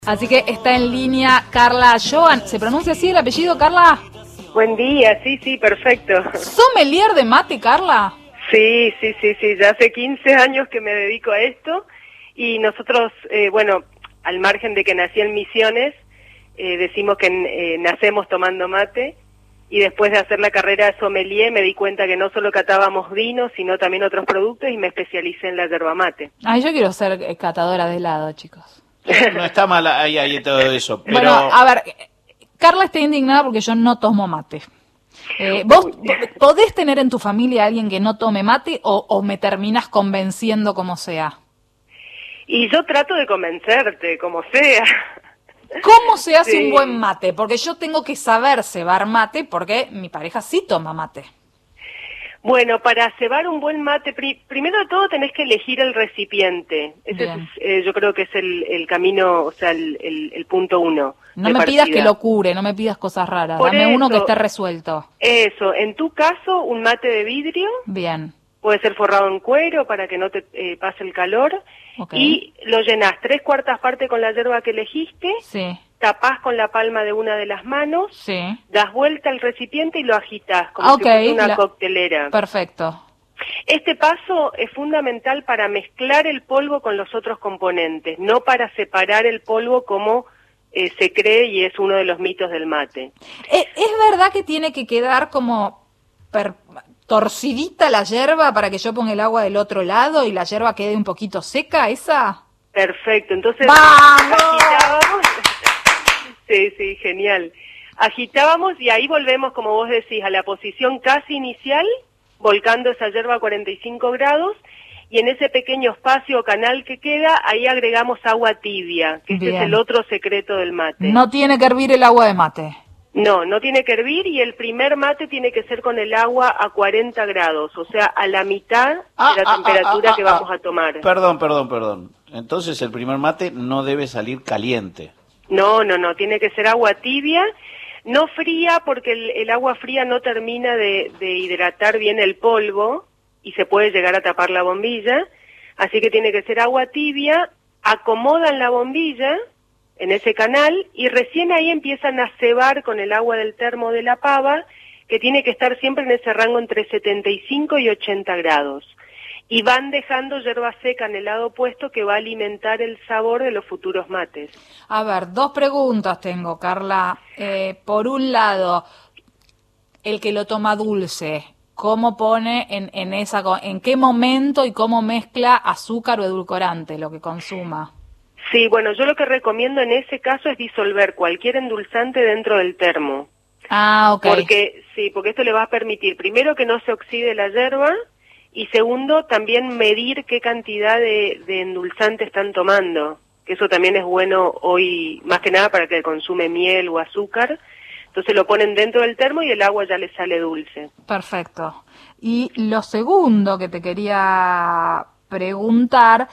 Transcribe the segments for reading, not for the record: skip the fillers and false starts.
Así que está en línea Carla Joan. ¿Se pronuncia así el apellido, Carla? Buen día, sí, perfecto. ¿Sommelier de mate, Carla? Sí, ya hace 15 años que me dedico a esto y nosotros, al margen de que nací en Misiones, decimos que nacemos tomando mate y después de hacer la carrera de sommelier me di cuenta que no solo catábamos vinos, sino también otros productos y me especialicé en la yerba mate. Ay, yo quiero ser catadora de helado, chicos. No está mal ahí todo eso, pero... Bueno, a ver, Carla está indignada porque yo no tomo mate. ¿Vos podés tener en tu familia a alguien que no tome mate o me terminas convenciendo como sea? Y yo trato de convencerte, como sea. ¿Cómo se hace Sí. un buen mate? Porque yo tengo que saber cebar mate porque mi pareja sí toma mate. Bueno, para cebar un buen mate, primero de todo tenés que elegir el recipiente. Ese Bien. es, yo creo que es el camino, o sea, el punto uno. No de me pidas partida. que lo cure, no me pidas cosas raras. Por Dame uno que eso- esté resuelto. Eso, en tu caso, un mate de vidrio, Bien. puede ser forrado en cuero para que no te pase el calor, Ok. y lo llenás 3/4 partes con la yerba que elegiste, Sí, tapás con la palma de una de las manos, sí. das vuelta al recipiente y lo agitás, como Ok, si fuese una la- coctelera. Perfecto. Este paso es fundamental para mezclar el polvo con los otros componentes, no para separar el polvo como se cree y es uno de los mitos del mate. ¿Es verdad que tiene que quedar como torcidita la yerba para que yo ponga el agua del otro lado y la yerba quede un poquito seca, esa? Perfecto, entonces ¡Vamos! agitábamos. Sí, genial. Agitábamos y ahí volvemos, como vos decís, a la posición casi inicial, volcando esa yerba a 45 grados, y en ese pequeño espacio o canal que queda, ahí agregamos agua tibia, que este Bien. es el otro secreto del mate. No tiene que hervir el agua de mate. No tiene que hervir, y el primer mate tiene que ser con el agua a 40 grados, o sea, a la mitad de la temperatura que vamos a tomar. Perdón. Entonces el primer mate no debe salir caliente. No, tiene que ser agua tibia, no fría, porque el agua fría no termina de hidratar bien el polvo y se puede llegar a tapar la bombilla, así que tiene que ser agua tibia, acomodan la bombilla en ese canal y recién ahí empiezan a cebar con el agua del termo de la pava, que tiene que estar siempre en ese rango entre 75 y 80 grados. Y van dejando yerba seca en el lado opuesto, que va a alimentar el sabor de los futuros mates. A ver, dos preguntas tengo, Carla. Por un lado, el que lo toma dulce, ¿cómo pone en qué momento y cómo mezcla azúcar o edulcorante lo que consuma? Sí, bueno, yo lo que recomiendo en ese caso es disolver cualquier endulzante dentro del termo. Ah, ok. Porque esto le va a permitir, primero, que no se oxide la yerba, y segundo, también medir qué cantidad de endulzante están tomando, que eso también es bueno hoy, más que nada para que consume miel o azúcar. Entonces lo ponen dentro del termo y el agua ya le sale dulce. Perfecto. Y lo segundo que te quería preguntar,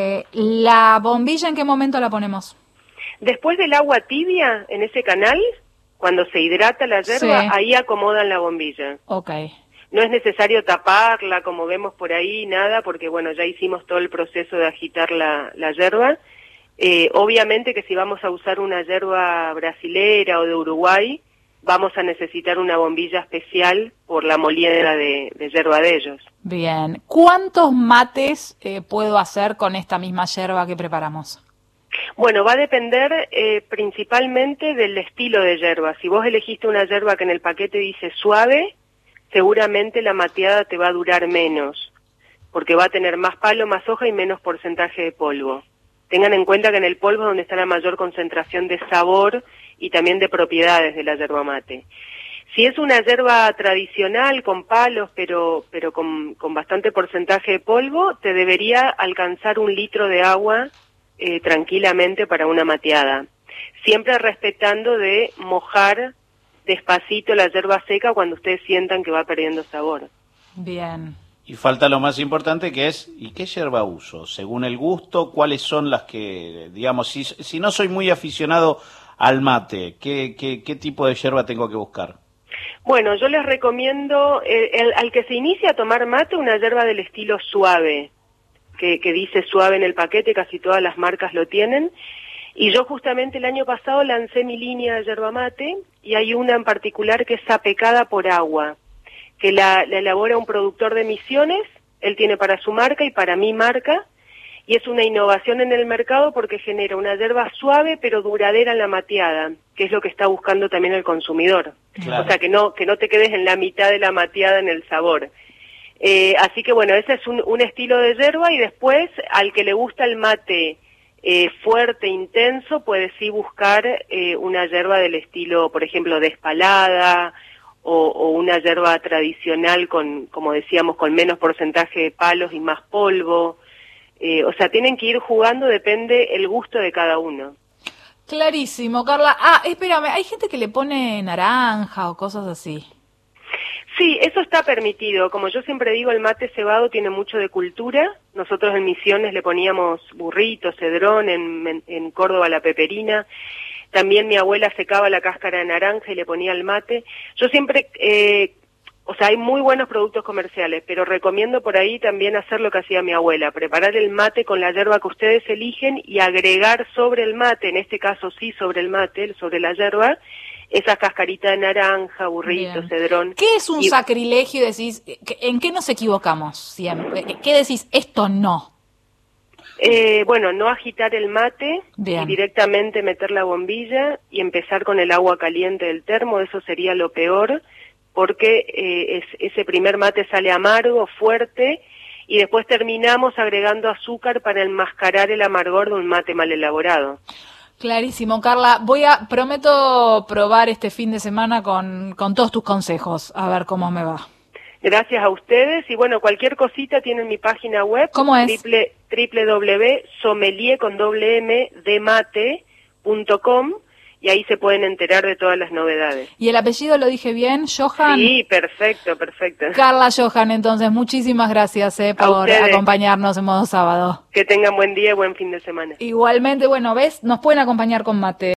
¿la bombilla en qué momento la ponemos? Después del agua tibia, en ese canal, cuando se hidrata la yerba, Sí. ahí acomodan la bombilla. Ok. No es necesario taparla, como vemos por ahí, nada, porque bueno, ya hicimos todo el proceso de agitar la yerba. Obviamente que si vamos a usar una yerba brasilera o de Uruguay, vamos a necesitar una bombilla especial por la molienda de yerba de ellos. Bien. ¿Cuántos mates puedo hacer con esta misma yerba que preparamos? Bueno, va a depender principalmente del estilo de yerba. Si vos elegiste una yerba que en el paquete dice suave, seguramente la mateada te va a durar menos, porque va a tener más palo, más hoja y menos porcentaje de polvo. Tengan en cuenta que en el polvo es donde está la mayor concentración de sabor y también de propiedades de la yerba mate. Si es una yerba tradicional con palos, pero con bastante porcentaje de polvo, te debería alcanzar 1 litro de agua tranquilamente para una mateada. Siempre respetando de mojar despacito la yerba seca cuando ustedes sientan que va perdiendo sabor. Bien. Y falta lo más importante, que es, ¿y qué yerba uso? Según el gusto, ¿cuáles son las que, digamos, si no soy muy aficionado al mate, ¿qué tipo de yerba tengo que buscar? Bueno, yo les recomiendo, al que se inicia a tomar mate, una yerba del estilo suave, que dice suave en el paquete, casi todas las marcas lo tienen, Y yo justamente el año pasado lancé mi línea de yerba mate, y hay una en particular que es sapecada por agua, que la elabora un productor de Misiones. Él tiene para su marca y para mi marca, y es una innovación en el mercado porque genera una yerba suave pero duradera en la mateada, que es lo que está buscando también el consumidor. Claro. O sea, que no te quedes en la mitad de la mateada en el sabor. Así que bueno, ese es un estilo de yerba, y después al que le gusta el mate fuerte, intenso, puede sí buscar una yerba del estilo, por ejemplo, despalada, o una yerba tradicional con, como decíamos, con menos porcentaje de palos y más polvo. O sea, tienen que ir jugando, depende el gusto de cada uno. Clarísimo, Carla. Espérame, hay gente que le pone naranja o cosas así. Sí, eso está permitido. Como yo siempre digo, el mate cebado tiene mucho de cultura. Nosotros en Misiones le poníamos burrito, cedrón, en Córdoba la peperina. También mi abuela secaba la cáscara de naranja y le ponía el mate. Yo siempre, o sea, hay muy buenos productos comerciales, pero recomiendo por ahí también hacer lo que hacía mi abuela, preparar el mate con la yerba que ustedes eligen y agregar sobre el mate, en este caso sí sobre el mate, sobre la yerba, esas cascaritas de naranja, burrito, Bien. cedrón. ¿Qué es un sacrilegio? Decís, ¿en qué nos equivocamos siempre? ¿Qué decís? Esto no. Bueno, no agitar el mate. Bien. Y directamente meter la bombilla y empezar con el agua caliente del termo, eso sería lo peor, porque ese primer mate sale amargo, fuerte, y después terminamos agregando azúcar para enmascarar el amargor de un mate mal elaborado. Clarísimo, Carla. Prometo probar este fin de semana con todos tus consejos, a ver cómo me va. Gracias a ustedes, y bueno, cualquier cosita tienen mi página web. ¿Cómo es? www.sommelier.com, y ahí se pueden enterar de todas las novedades. ¿Y el apellido lo dije bien? ¿Johan? Sí, perfecto. Carla Johan, entonces, muchísimas gracias por acompañarnos en Modo Sábado. Que tengan buen día y buen fin de semana. Igualmente, bueno, ¿ves? Nos pueden acompañar con mate.